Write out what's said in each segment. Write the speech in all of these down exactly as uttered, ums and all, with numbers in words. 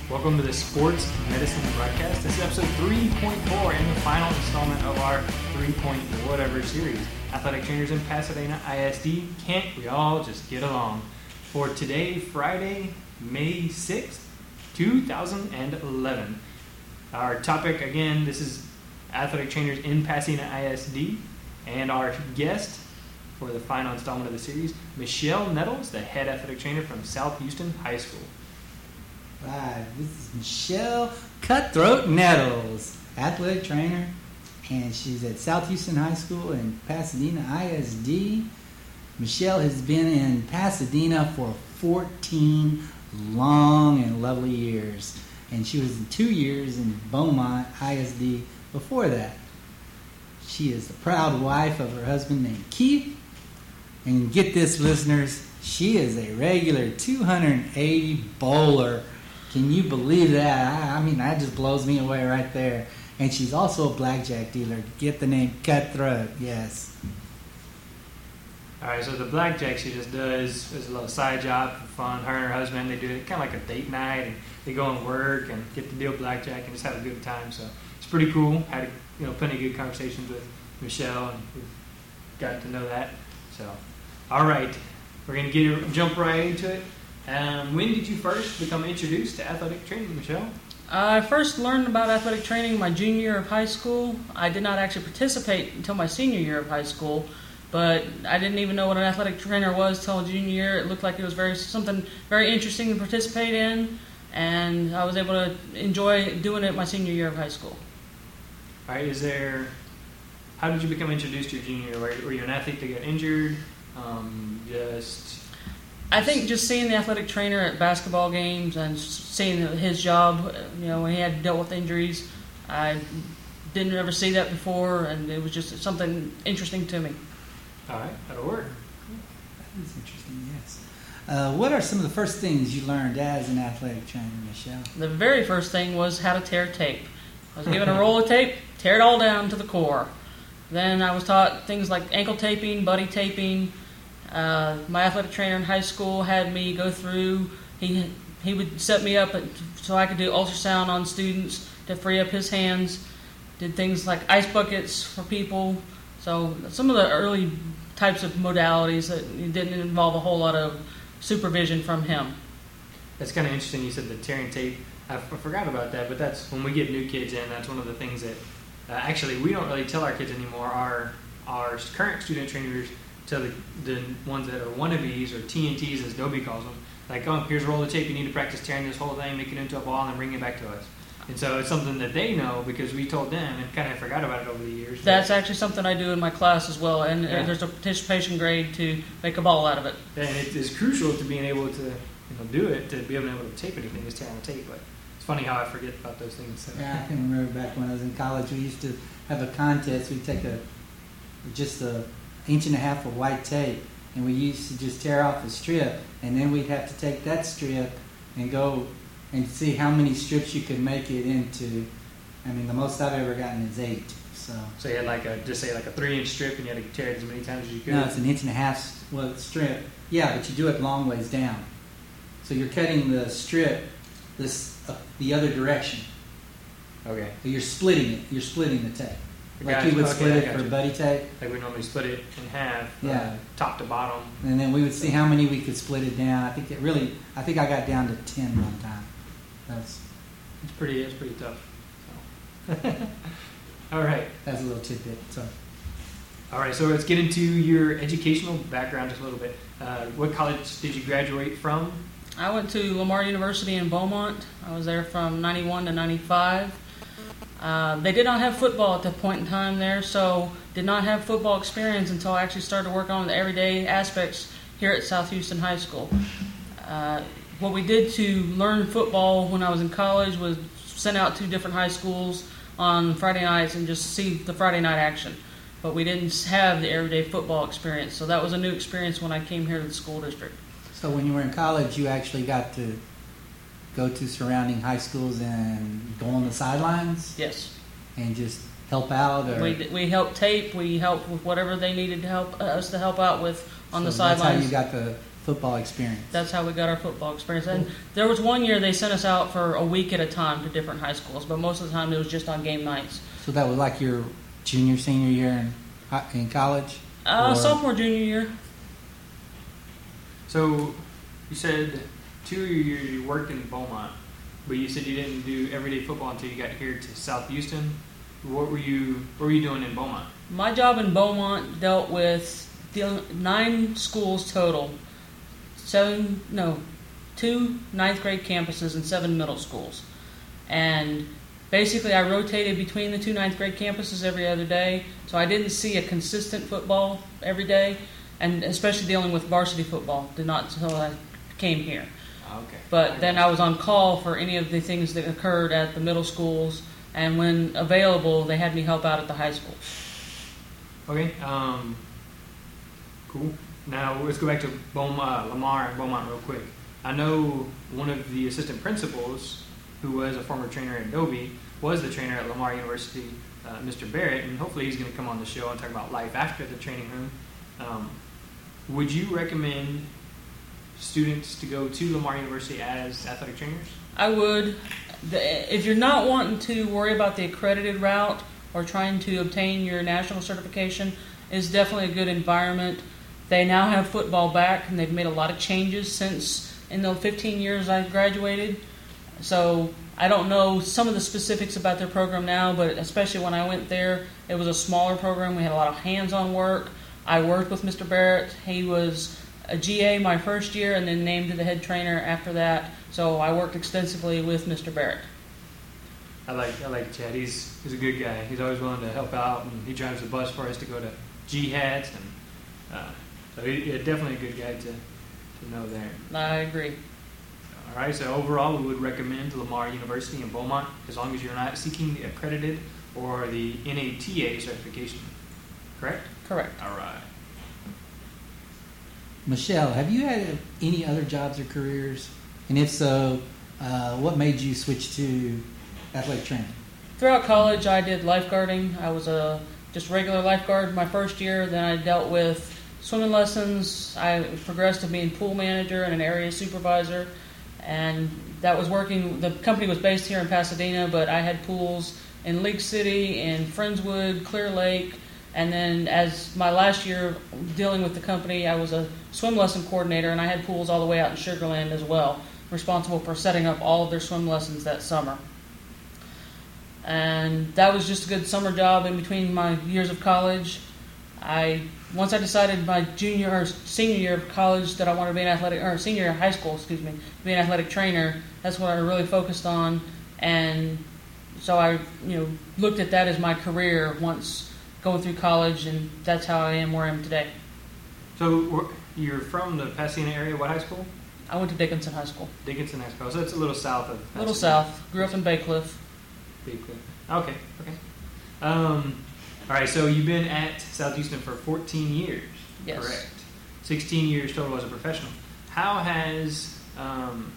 Welcome to the Sports Medicine Broadcast. This is episode three point four and the final installment of our three point whatever series. Athletic trainers in Pasadena I S D, can't we all just get along? For today, Friday, May sixth, two thousand eleven. Our topic, again, this is athletic trainers in Pasadena I S D, and our guest for the final installment of the series, Michelle Nettles, the head athletic trainer from South Houston High School. Right, this is Michelle Cutthroat Nettles, athletic trainer, and she's at South Houston High School in Pasadena I S D. Michelle has been in Pasadena for fourteen long and lovely years, and she was in two years in Beaumont I S D before that. She is the proud wife of her husband named Keith, and get this, listeners, she is a regular two hundred eighty bowler. Can you believe that? I, I mean, that just blows me away right there. And she's also a blackjack dealer. Get the name Cutthroat, yes. All right, so the blackjack she just does is a little side job for fun. Her and her husband, they do it kind of like a date night, and they go and work and get to deal blackjack and just have a good time. So it's pretty cool. Had you know plenty of good conversations with Michelle, and we've got to know that. So, all right, we're gonna get jump right into it. Um, when did you first become introduced to athletic training, Michelle? I first learned about athletic training my junior year of high school. I did not actually participate until my senior year of high school, but I didn't even know what an athletic trainer was till junior year. It looked like it was very something very interesting to participate in, and I was able to enjoy doing it my senior year of high school. All right, is there? How did you become introduced to your junior year? Were, were you an athlete that got injured? Um, just I think just seeing the athletic trainer at basketball games and seeing his job, you know, when he had dealt with injuries, I didn't ever see that before, and it was just something interesting to me. All right, that'll work. That is interesting, yes. Uh, what are some of the first things you learned as an athletic trainer, Michelle? The very first thing was how to tear tape. I was given a roll of tape, tear it all down to the core. Then I was taught things like ankle taping, buddy taping. Uh, my athletic trainer in high school had me go through, he he would set me up at, so I could do ultrasound on students to free up his hands, did things like ice buckets for people. So some of the early types of modalities that didn't involve a whole lot of supervision from him. That's kind of interesting. You said the tearing tape. I, f- I forgot about that, but that's when we get new kids in, that's one of the things that uh, actually we don't really tell our kids anymore. Our, our current student trainers tell the, the ones that are wannabes, or T N Ts as Dobie calls them, like, oh, here's a roll of tape, you need to practice tearing this whole thing, make it into a ball, and bring it back to us. And so it's something that they know because we told them and kind of forgot about it over the years. That's actually something I do in my class as well, and Yeah. there's a participation grade to make a ball out of it. And it is crucial to being able to you know, do it, to be able to tape anything, is tearing the tape. But it's funny how I forget about those things. So. Yeah, I can remember back when I was in college, we used to have a contest. We'd take a just a inch and a half of white tape, and we used to just tear off a strip, and then we'd have to take that strip and go and see how many strips you could make it into. I mean, the most I've ever gotten is eight. So, so you had like a, just say like a three inch strip, and you had to tear it as many times as you could? No, it's an inch and a half well, strip. Yeah, but you do it long ways down. So you're cutting the strip this uh, the other direction. Okay. So you're splitting it. You're splitting the tape. Like Gotcha. you would Okay, split I it gotcha. for buddy tape. Like we normally split it in half, Yeah. uh, top to bottom. And then we would see how many we could split it down. I think it really, I think I got down to ten one time. That's It's pretty, it's pretty tough. So. All right. that's a little tidbit. So All right, so let's get into your educational background just a little bit. Uh, what college did you graduate from? I went to Lamar University in Beaumont. I was there from ninety-one to ninety-five. Uh, they did not have football at that point in time there, so did not have football experience until I actually started working on the everyday aspects here at South Houston High School. Uh, what we did to learn football when I was in college was sent out to different high schools on Friday nights and just see the Friday night action. But we didn't have the everyday football experience, so that was a new experience when I came here to the school district. So when you were in college, you actually got to go to surrounding high schools and go on the sidelines Yes. and just help out? Or We we helped tape. We helped with whatever they needed to help us to help out with on so the that's how sidelines. you got the football experience. That's how we got our football experience. And there was one year they sent us out for a week at a time to different high schools, but most of the time it was just on game nights. So that was like your junior, senior year in hi- in college? Uh, Or- sophomore, junior year. So you said two of your years you worked in Beaumont, but you said you didn't do everyday football until you got here to South Houston. What were you What were you doing in Beaumont? My job in Beaumont dealt with deal- nine schools total, seven no, two ninth grade campuses and seven middle schools, and basically I rotated between the two ninth grade campuses every other day, so I didn't see a consistent football every day, and especially dealing with varsity football did not until I came here. Okay. But then I was on call for any of the things that occurred at the middle schools, and when available, they had me help out at the high schools. Okay. Um, cool. Now let's go back to Beaumont, uh, Lamar and Beaumont real quick. I know one of the assistant principals, who was a former trainer at Adobe, was the trainer at Lamar University, uh, Mister Barrett, and hopefully he's going to come on the show and talk about life after the training room. Um, would you recommend students to go to Lamar University as athletic trainers? I would. The, if you're not wanting to worry about the accredited route or trying to obtain your national certification, it's definitely a good environment. They now have football back, and they've made a lot of changes since in the fifteen years I graduated. So I don't know some of the specifics about their program now, but especially when I went there, it was a smaller program. We had a lot of hands-on work. I worked with Mister Barrett. He was a G A my first year and then named the head trainer after that. So I worked extensively with Mister Barrett. I like I like Chad. He's he's a good guy. He's always willing to help out, and he drives the bus for us to go to Jihad's, and uh, so he, yeah, definitely a good guy to to know there. I agree. All right. So overall, we would recommend Lamar University in Beaumont as long as you're not seeking the accredited or the N A T A certification. Correct? Correct. All right. Michelle, have you had any other jobs or careers? And if so, uh, what made you switch to athletic training? Throughout college, I did lifeguarding. I was a just regular lifeguard my first year. Then I dealt with swimming lessons. I progressed to being pool manager and an area supervisor. And that was working, the company was based here in Pasadena, but I had pools in League City, in Friendswood, Clear Lake. And then as my last year dealing with the company, I was a swim lesson coordinator, and I had pools all the way out in Sugar Land as well, responsible for setting up all of their swim lessons that summer. And that was just a good summer job in between my years of college. I once I decided my junior or senior year of college that I wanted to be an athletic, or senior year of high school, excuse me, to be an athletic trainer. That's what I really focused on, and so I, you know, looked at that as my career once going through college, and that's how I am where I am today. So you're from the Pasadena area. What high school? I went to Dickinson High School. Dickinson High School. So it's a little south of Pasadena. Little south. Grew up in Bay Cliff. Bay Cliff. Okay. Okay. Um, all right. So you've been at South Houston for fourteen years. Yes. Correct. sixteen years total as a professional. How has um,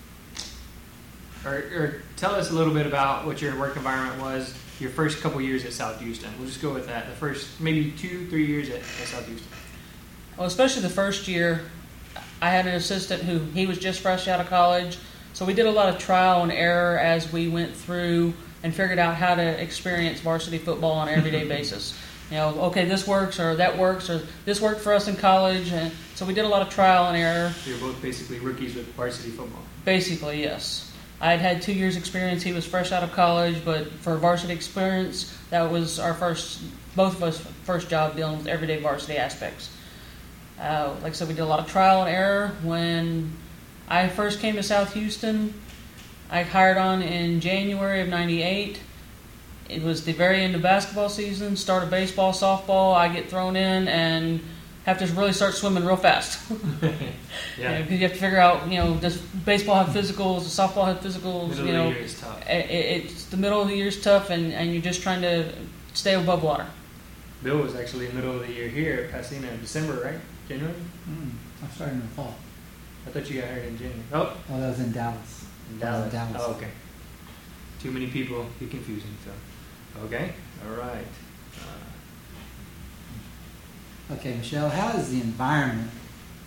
or, or tell us a little bit about what your work environment was your first couple years at South Houston. We'll just go with that. The first maybe two, three years at, at South Houston. Well, especially the first year, I had an assistant who he was just fresh out of college, so we did a lot of trial and error as we went through and figured out how to experience varsity football on an everyday basis. You know, okay, this works or that works or this worked for us in college, and so we did a lot of trial and error. So you're both basically rookies with varsity football. Basically, yes. I had had two years experience. He was fresh out of college, but for varsity experience, that was our first, both of us first job dealing with everyday varsity aspects. Uh, like I said, we did a lot of trial and error. When I first came to South Houston, I hired on in January of ninety-eight. It was the very end of basketball season, start of baseball, softball. I get thrown in and have to really start swimming real fast. Yeah. Because you, know, you have to figure out, you know, does baseball have physicals, does softball have physicals? Middle you know, of the year is tough. It, it's the middle of the year is tough, and, and you're just trying to stay above water. Bill was actually in the middle of the year here at Pasadena in December, right? January? Mm, I started in the fall. I thought you got hired in January. Oh, Oh, that was in Dallas. in That was Dallas. in Dallas. Oh, okay. Too many people, be confusing. So, okay, all right. Uh, Okay, Michelle, how is the environment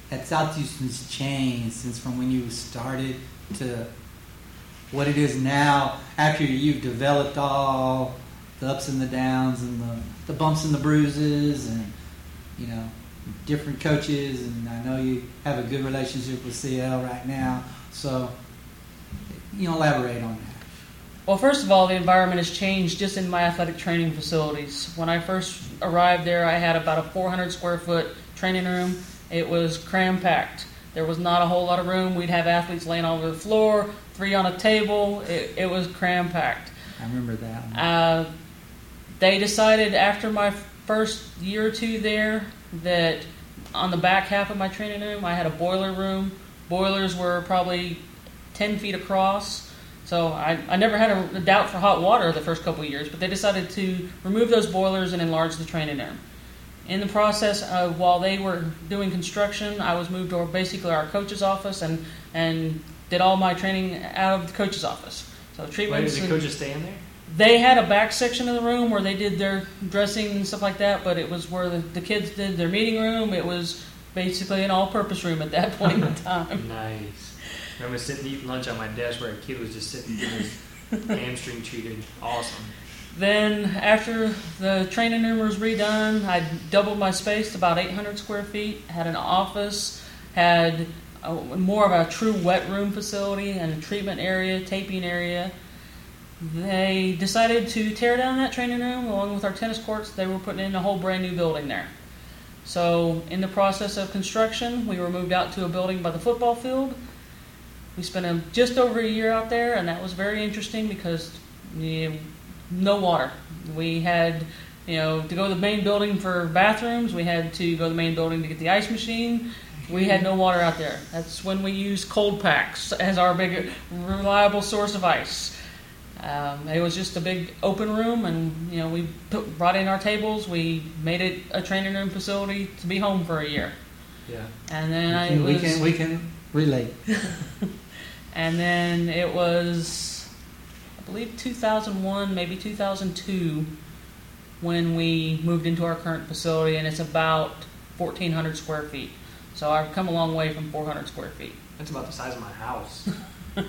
at South Houston's changed since from when you started to what it is now after you've developed all the ups and the downs and the, the bumps and the bruises and, you know, different coaches, and I know you have a good relationship with C L right now, so you know, elaborate on that. Well, first of all, the environment has changed just in my athletic training facilities. When I first arrived there, I had about a four hundred square foot training room. It was cram-packed. There was not a whole lot of room. We'd have athletes laying all over the floor, three on a table. It, it was cram-packed. I remember that one. Uh, they decided after my first year or two there that on the back half of my training room, I had a boiler room. Boilers were probably ten feet across. So I, I never had a, a doubt for hot water the first couple of years, but they decided to remove those boilers and enlarge the training room. In the process of while they were doing construction, I was moved to basically our coach's office and, and did all my training out of the coach's office. So treatments. Why did the coaches stay in there? They had a back section of the room where they did their dressing and stuff like that, but it was where the, the kids did their meeting room. It was basically an all-purpose room at that point in time. Nice. I remember sitting eating lunch on my desk where a kid was just sitting getting his hamstring treated. Awesome. Then after the training room was redone, I doubled my space to about eight hundred square feet, had an office, had a, more of a true wet room facility and a treatment area, taping area. They decided to tear down that training room along with our tennis courts. They were putting in a whole brand new building there. So in the process of construction, we were moved out to a building by the football field. We spent a, just over a year out there, and that was very interesting because you know, no water. We had, you know, to go to the main building for bathrooms. We had to go to the main building to get the ice machine. We had no water out there. That's when we used cold packs as our big, reliable source of ice. Um, it was just a big open room, and you know, we put, brought in our tables. We made it a training room facility to be home for a year. Yeah. And then we I can, was, we can we can relate. And then it was, I believe, two thousand one, maybe two thousand two, when we moved into our current facility, and it's about fourteen hundred square feet. So I've come a long way from four hundred square feet. That's about the size of my house. Nice.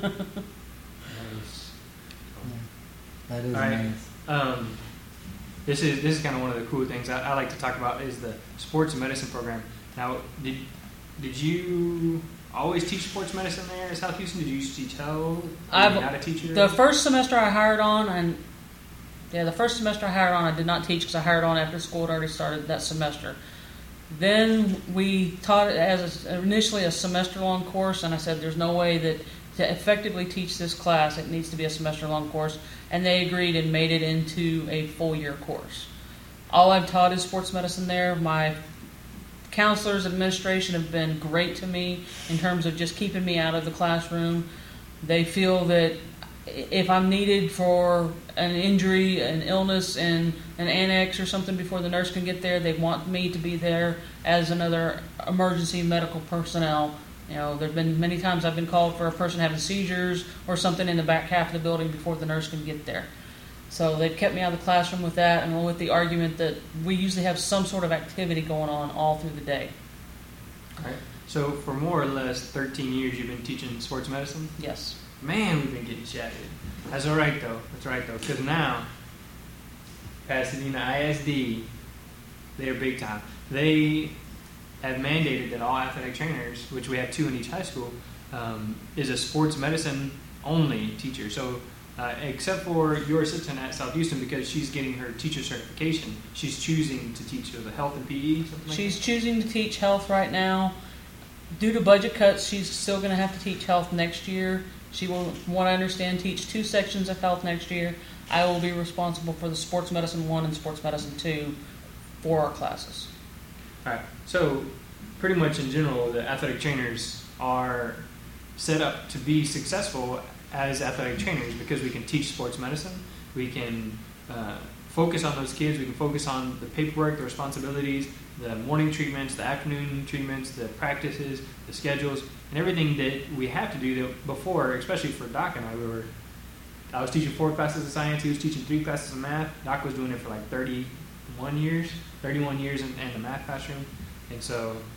That is All right. nice. Um, this is this is kind of one of the cool things I, I like to talk about is the sports and medicine program. Now, did did you always teach sports medicine there in South Houston? Did you used to teach health? Were I've- you not a teacher? The first semester I hired on, and yeah, the first semester I hired on, I did not teach because I hired on after school had already started that semester. Then we taught it as a, initially a semester-long course, and I said there's no way that to effectively teach this class, it needs to be a semester-long course, and they agreed and made it into a full-year course. All I've taught is sports medicine there. My counselors, administration have been great to me in terms of just keeping me out of the classroom. They feel that if I'm needed for an injury, an illness, and an annex or something before the nurse can get there, they want me to be there as another emergency medical personnel. You know, there have been many times I've been called for a person having seizures or something in the back half of the building before the nurse can get there. So they've kept me out of the classroom with that, and with the argument that we usually have some sort of activity going on all through the day. All right. So for more or less thirteen years, you've been teaching sports medicine? Yes. Man, we've been getting chatted. That's all right, though. That's all right, though. Because now, Pasadena I S D, they're big time. They have mandated that all athletic trainers, which we have two in each high school, um, is a sports medicine only teacher. So uh, except for your assistant at South Houston, because she's getting her teacher certification, she's choosing to teach the health and P E, something like She's that? choosing to teach health right now. Due to budget cuts, she's still going to have to teach health next year. She will, from what I understand, teach two sections of health next year. I will be responsible for the sports medicine one and sports medicine two for our classes. All right. So, pretty much in general, the athletic trainers are set up to be successful as athletic trainers because we can teach sports medicine. We can uh, focus on those kids. We can focus on the paperwork, the responsibilities, the morning treatments, the afternoon treatments, the practices, the schedules, and everything that we have to do that before, especially for Doc and I, we were, I was teaching four classes of science, he was teaching three classes of math. Doc was doing it for like thirty-one years, thirty-one years in, in the math classroom. And so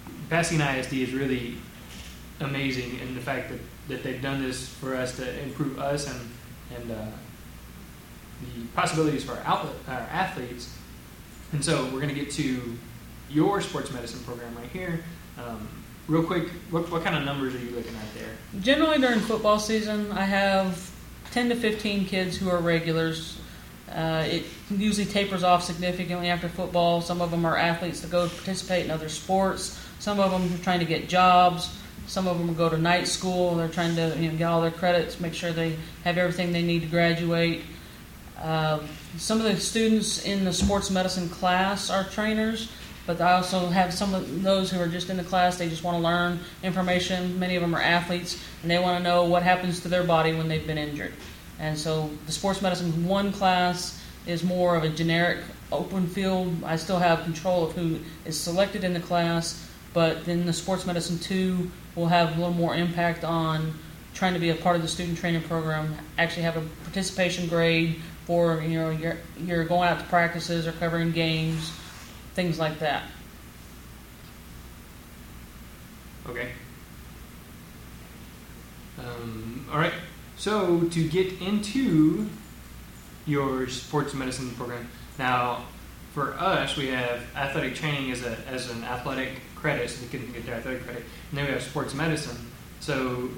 Pasadena I S D is really amazing in the fact that, that they've done this for us to improve us and and uh, the possibilities for our, outlet, our athletes. And so we're going to get to your sports medicine program right here. Um, real quick, what, what kind of numbers are you looking at there? Generally during football season, I have ten to fifteen kids who are regulars. Uh, it usually tapers off significantly after football. Some of them are athletes that go participate in other sports. Some of them are trying to get jobs. Some of them go to night school. They're trying to you know, get all their credits, make sure they have everything they need to graduate. Uh, some of the students in the sports medicine class are trainers, but I also have some of those who are just in the class. They just want to learn information. Many of them are athletes, and they want to know what happens to their body when they've been injured. And so the sports medicine one class is more of a generic open field. I still have control of who is selected in the class, but then the sports medicine two will have a little more impact on trying to be a part of the student training program, actually have a participation grade for, you know, you're, you're going out to practices or covering games, things like that. Okay. Um, all right. So to get into your sports medicine program, now for us, we have athletic training as a as an athletic credit, so they can get their athletic credit, and then we have sports medicine. So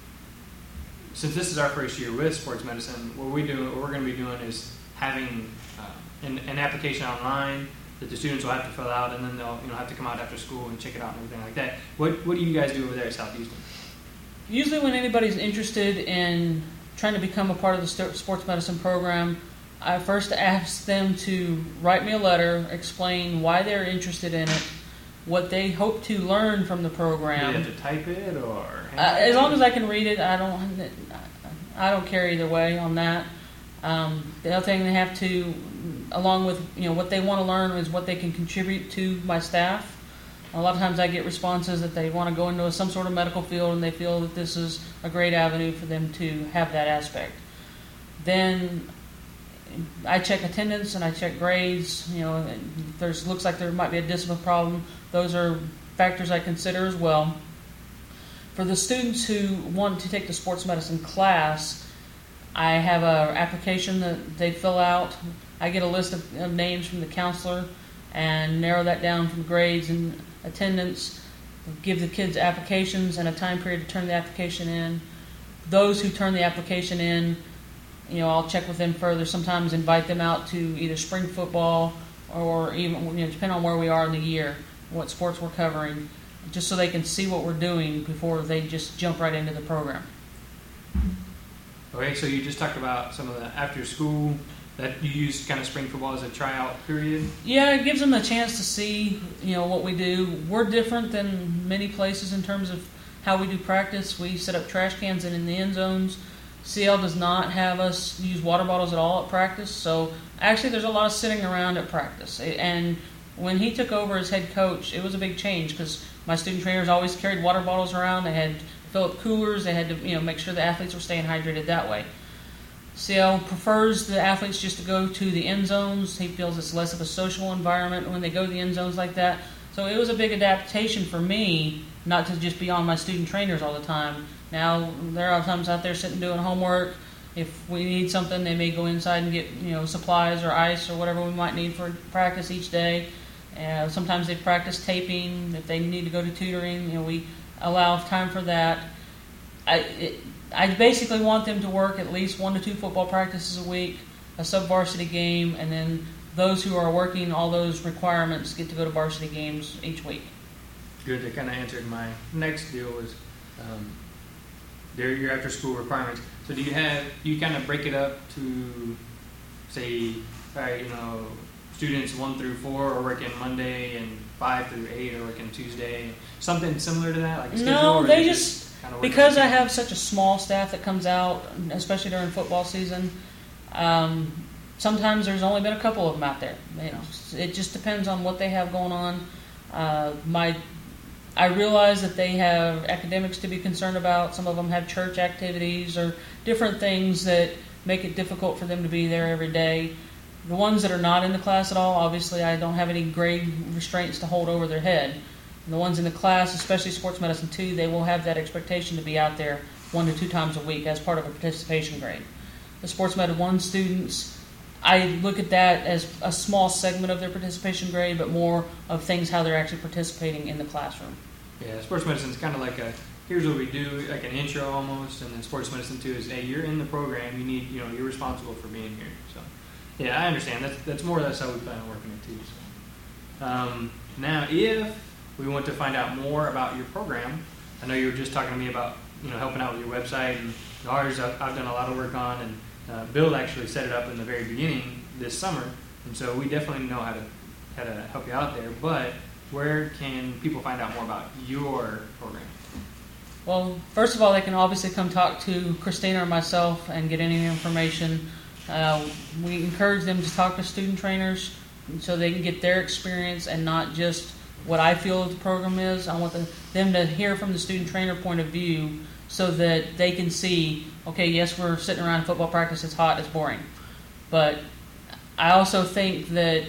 since this is our first year with sports medicine, what we do, what we're going to be doing is having uh, an, an application online that the students will have to fill out, and then they'll you know have to come out after school and check it out and everything like that. What what do you guys do over there at Southeastern? Usually when anybody's interested in trying to become a part of the sports medicine program, I first ask them to write me a letter, explain why they're interested in it, what they hope to learn from the program. Do you have to type it or? Uh, as long as I can read it, I don't. I don't care either way on that. Um, the other thing they have to, along with you know what they want to learn, is what they can contribute to my staff. A lot of times I get responses that they want to go into some sort of medical field and they feel that this is a great avenue for them to have that aspect. Then I check attendance and I check grades. You know, if there's looks like there might be a discipline problem. Those are factors I consider as well. For the students who want to take the sports medicine class, I have an application that they fill out. I get a list of, of names from the counselor and narrow that down from grades and attendance, give the kids applications and a time period to turn the application in. Those who turn the application in, you know, I'll check with them further, sometimes invite them out to either spring football or even, you know, depending on where we are in the year, what sports we're covering, just so they can see what we're doing before they just jump right into the program. Okay, so you just talked about some of the after school that you use kind of spring football as a tryout period? Yeah, it gives them a chance to see, you know, what we do. We're different than many places in terms of how we do practice. We set up trash cans in, in the end zones. C L does not have us use water bottles at all at practice, so actually there's a lot of sitting around at practice. And when he took over as head coach, it was a big change because my student trainers always carried water bottles around. They had to fill up coolers. They had to, you know, make sure the athletes were staying hydrated that way. C L prefers the athletes just to go to the end zones. He feels it's less of a social environment when they go to the end zones like that. So it was a big adaptation for me not to just be on my student trainers all the time. Now there are times out there sitting doing homework. If we need something, they may go inside and get you know supplies or ice or whatever we might need for practice each day. Uh, sometimes they practice taping. If they need to go to tutoring, you know we allow time for that. I. It, I basically want them to work at least one to two football practices a week, a sub-varsity game, and then those who are working all those requirements get to go to varsity games each week. Good. That kind of answered my next deal was um, they're your after-school requirements. So do you have do you kind of break it up to say, all right, you know, students one through four are working Monday and five through eight are working Tuesday, something similar to that, like a schedule? No, or they is it just. Kind of Because I have such a small staff that comes out, especially during football season, um, sometimes there's only been a couple of them out there. You know, it just depends on what they have going on. Uh, my, I realize that they have academics to be concerned about. Some of them have church activities or different things that make it difficult for them to be there every day. The ones that are not in the class at all, obviously I don't have any grade restraints to hold over their head. the ones in the class, especially sports medicine two, they will have that expectation to be out there one to two times a week as part of a participation grade. The sports med one students, I look at that as a small segment of their participation grade, but more of things how they're actually participating in the classroom. Yeah, sports medicine is kind of like a, here's what we do, like an intro almost, and then sports medicine two is, hey, you're in the program, you need, you know, you're responsible for being here. So, yeah, I understand. That's that's more or less how we plan on working it too. So, um, now, if we want to find out more about your program, I know you were just talking to me about, you know, helping out with your website, and ours I've, I've done a lot of work on, and uh, Bill actually set it up in the very beginning this summer, and so we definitely know how to how to help you out there. But where can people find out more about your program? Well, first of all, they can obviously come talk to Christina or myself and get any information. Uh, we encourage them to talk to student trainers so they can get their experience and not just what I feel the program is. I want the, them to hear from the student trainer point of view so that they can see, okay, yes, we're sitting around football practice, it's hot, it's boring. But I also think that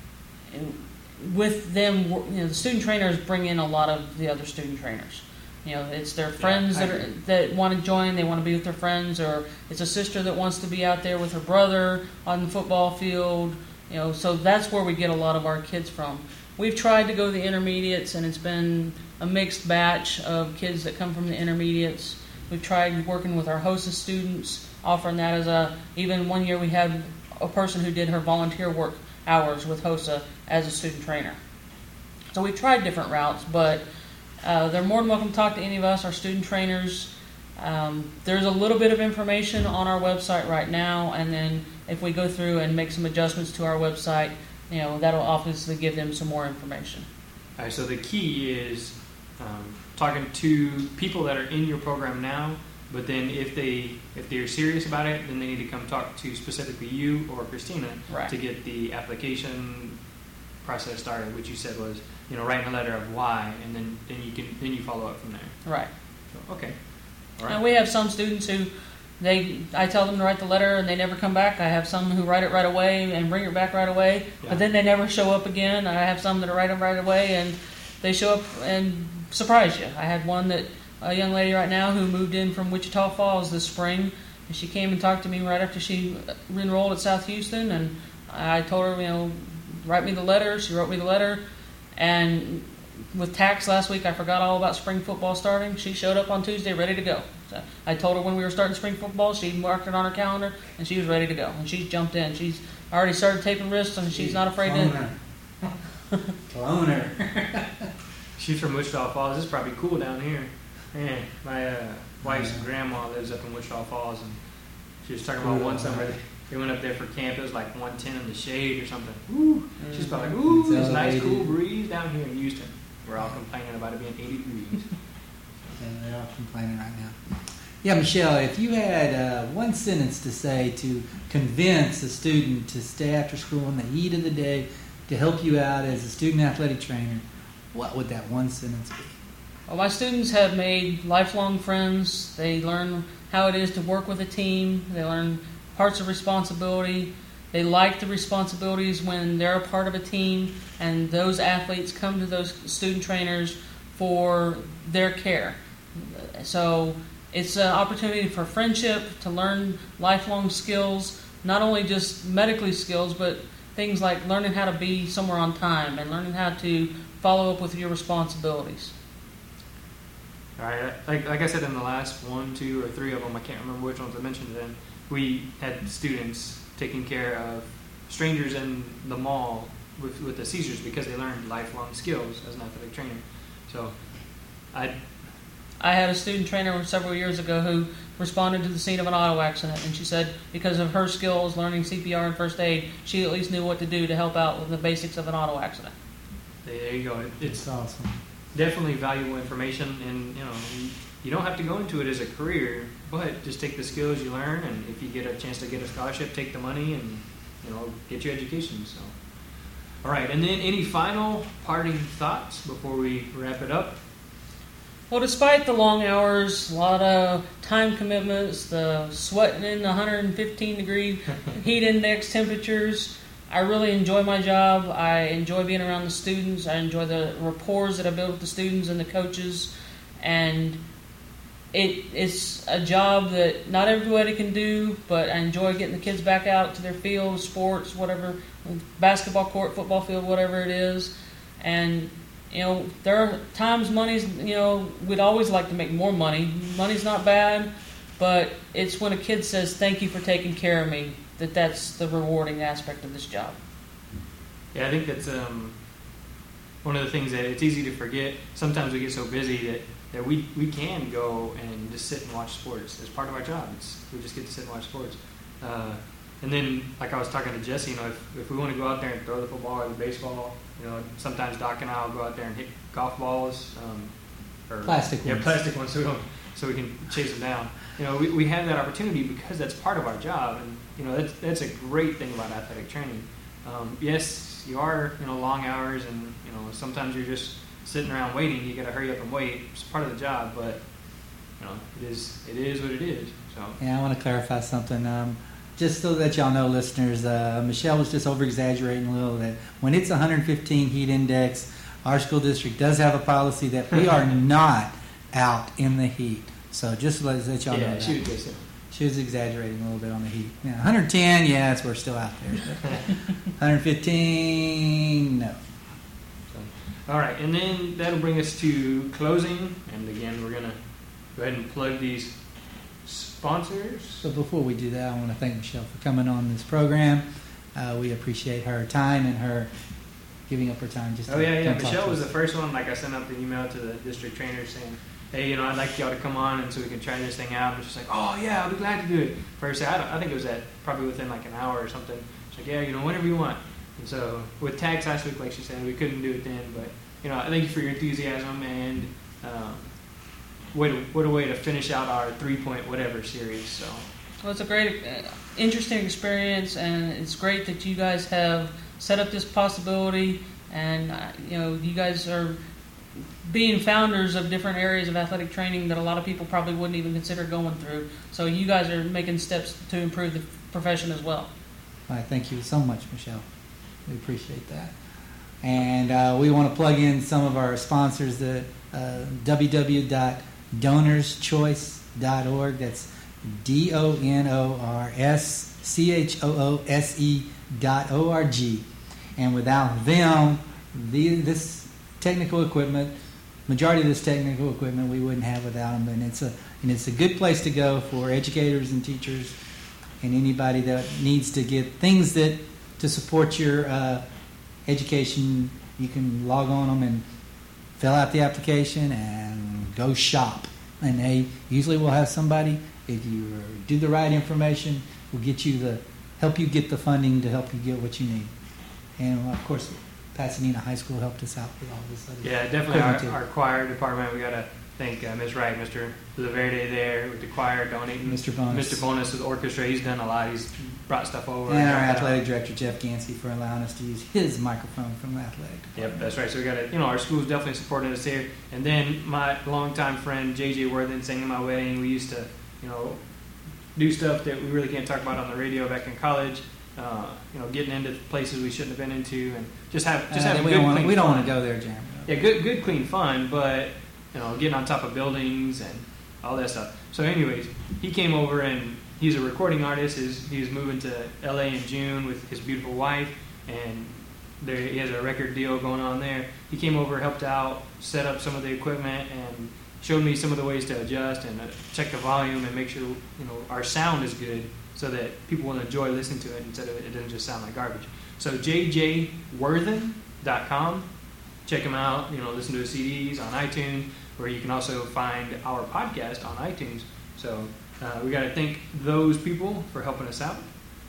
with them, you know, the student trainers bring in a lot of the other student trainers. You know, it's their friends yeah, that are, that want to join, they want to be with their friends, or it's a sister that wants to be out there with her brother on the football field. You know, so that's where we get a lot of our kids from. We've tried to go to the intermediates, and it's been a mixed batch of kids that come from the intermediates. We've tried working with our HOSA students, offering that as a, even one year we had a person who did her volunteer work hours with HOSA as a student trainer. So we've tried different routes, but uh, they're more than welcome to talk to any of us, our student trainers. Um, there's a little bit of information on our website right now, and then if we go through and make some adjustments to our website, you know, that'll obviously give them some more information. All right, so the key is um, talking to people that are in your program now, but then if they if they're serious about it, then they need to come talk to specifically you or Christina Right. to get the application process started, which you said was, you know, writing a letter of why, and then, then you can then you follow up from there. Right. So, okay. All right. And we have some students who they I tell them to write the letter and they never come back. I have some who write it right away and bring it back right away, Yeah. but then they never show up again. I have some that write them right away and they show up and surprise you. I had one that a young lady right now who moved in from Wichita Falls this spring, and she came and talked to me right after she enrolled at South Houston, and I told her, you know, write me the letter. She wrote me the letter, and with tax last week, I forgot all about spring football starting. She showed up on Tuesday ready to go. So I told her when we were starting spring football, she marked it on her calendar, and she was ready to go. And she's jumped in. She's already started taping wrists, and she's not afraid Cloner. to. Cloner. She's from Wichita Falls. It's probably cool down here. Man, my uh, wife's Yeah. grandma lives up in Wichita Falls, and she was talking about Cool. one summer they, they went up there for camp. It was like one ten in the shade or something. Woo! She's probably like, ooh, It's it's a nice elevated. cool breeze down here in Houston. We're all complaining about it being eighty degrees. Yeah, they're all complaining right now. Yeah, Michelle, if you had uh, one sentence to say to convince a student to stay after school in the heat of the day to help you out as a student athletic trainer, what would that one sentence be? Well, my students have made lifelong friends. They learn how it is to work with a team. They learn parts of responsibility. They like the responsibilities when they're a part of a team, and those athletes come to those student trainers for their care. So it's an opportunity for friendship, to learn lifelong skills, not only just medically skills, but things like learning how to be somewhere on time and learning how to follow up with your responsibilities. All right, like, like I said in the last one, two, or three of them, I can't remember which ones I mentioned then, we had students taking care of strangers in the mall with, with the seizures because they learned lifelong skills as an athletic trainer. So I I had a student trainer several years ago who responded to the scene of an auto accident, and she said because of her skills learning C P R and first aid, she at least knew what to do to help out with the basics of an auto accident. there you go. It, it's It's awesome. definitely valuable information, and you know you, you don't have to go into it as a career, but just take the skills you learn, and if you get a chance to get a scholarship, take the money and you know get your education. So, all right, and then any final parting thoughts before we wrap it up? Well, despite the long hours, a lot of time commitments, the sweating in one hundred fifteen degree heat index temperatures, I really enjoy my job. I enjoy being around the students. I enjoy the rapports that I build with the students and the coaches. And it it's a job that not everybody can do, but I enjoy getting the kids back out to their fields, sports, whatever, basketball court, football field, whatever it is. And, you know, there are times money's, you know, we'd always like to make more money. Money's not bad, but it's when a kid says, thank you for taking care of me, that that's the rewarding aspect of this job. Yeah, I think that's um, one of the things that it's easy to forget. Sometimes we get so busy that, that we, we can go and just sit and watch sports. It's part of our job. It's, we just get to sit and watch sports. Uh, and then, like I was talking to Jesse, you know, if, if we want to go out there and throw the football or the baseball, you know, sometimes Doc and I will go out there and hit golf balls. Um, or, Plastic yeah, ones. plastic ones, so we, don't, so we can chase them down. You know, we, we have that opportunity because that's part of our job. And, you know, that's, that's a great thing about athletic training. Um, yes, you are, you know, long hours, and, you know, sometimes you're just sitting around waiting. You got to hurry up and wait. It's part of the job, but, you know, it is it is what it is. So Yeah, I want to clarify something. Um, just so that y'all know, listeners, uh, Michelle was just over-exaggerating a little that when it's one hundred fifteen heat index, our school district does have a policy that we are not out in the heat. So just to let, let y'all know yeah, that. she was good. So. She was exaggerating a little bit on the heat. Yeah, one hundred ten, yes, we're still out there. But one hundred fifteen, no. All right, and then that'll bring us to closing. And again, we're going to go ahead and plug these sponsors. So before we do that, I want to thank Michelle for coming on this program. Uh, we appreciate her time and her giving up her time. Just Oh, to yeah, yeah. come talk Michelle to was us. the first one. Like, I sent out the email to the district trainer saying, hey, you know, I'd like y'all to come on and so we can try this thing out. And she's like, oh, yeah, I'll be glad to do it. First, I, don't, I think it was at probably within like an hour or something. She's like, yeah, you know, whenever you want. And so with tags last week, like she said, we couldn't do it then. But, you know, thank you for your enthusiasm, and um, what, a, what a way to finish out our three-point whatever series. So. Well, it's a great, uh, interesting experience, and it's great that you guys have set up this possibility, and uh, you know, you guys are being founders of different areas of athletic training that a lot of people probably wouldn't even consider going through. So you guys are making steps to improve the profession as well. All right, thank you so much, Michelle. We appreciate that. And uh, we want to plug in some of our sponsors, the uh, w w w dot donors choice dot org. That's D O N O R S C H O O S E dot O R G. And without them, the, this technical equipment, majority of this technical equipment we wouldn't have without them. And it's a, and it's a good place to go for educators and teachers and anybody that needs to get things that to support your uh, education. You can log on them and fill out the application and go shop. And they usually will have somebody, if you do the right information, will get you the help you get the funding to help you get what you need. And of course, Pasadena High School helped us out with all this other Yeah, definitely our, equipment, too. our choir department. We got to thank uh, Miz Wright, Mister Laverde there with the choir donating. Mister Bonus. Mister Bonus with the orchestra. He's done a lot. He's brought stuff over. And our helped out. athletic director, Jeff Gansey, for allowing us to use his microphone from the athletic Yep, department. that's right. So we got to, you know, our school's definitely supporting us here. And then my longtime friend J J Worthen sang at my wedding. We used to, you know, do stuff that we really can't talk about on the radio back in college. Uh, you know, getting into places we shouldn't have been into, and just have just Uh, having we good, don't want clean we don't fun. want to go there, Jeremy. Yeah, good, good, clean fun, but you know, getting on top of buildings and all that stuff. So, anyways, he came over and he's a recording artist. He's, he's moving to L A in June with his beautiful wife, and there, he has a record deal going on there. He came over, helped out, set up some of the equipment, and showed me some of the ways to adjust and uh, check the volume and make sure you know our sound is good, so that people will enjoy listening to it instead of it, it doesn't just sound like garbage. So j j worthen dot com. Check him out. You know, listen to his C Ds on iTunes, where you can also find our podcast on iTunes. So uh, we got to thank those people for helping us out.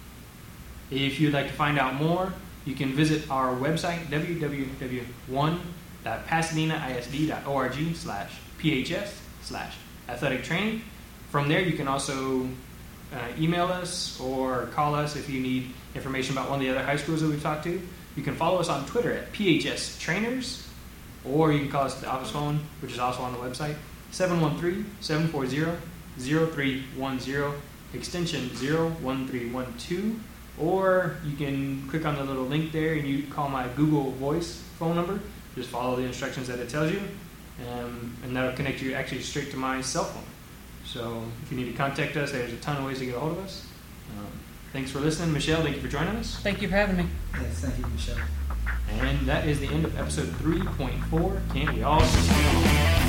If you'd like to find out more, you can visit our website, w w w dot one dot pasadena I S D dot org slash P H S slash athletic training. From there, you can also uh, email us or call us if you need information about one of the other high schools that we've talked to. You can follow us on Twitter at P H S Trainers, or you can call us at the office phone, which is also on the website, seven one three, seven four zero, zero three one zero, extension zero one three one two, or you can click on the little link there and you call my Google Voice phone number. Just follow the instructions that it tells you, um, and that'll connect you actually straight to my cell phone. So if you need to contact us, there's a ton of ways to get a hold of us. Um, thanks for listening. Michelle, thank you for joining us. Thank you for having me. Yes, thank you, Michelle. And that is the end of episode three point four. Can't we all just get along?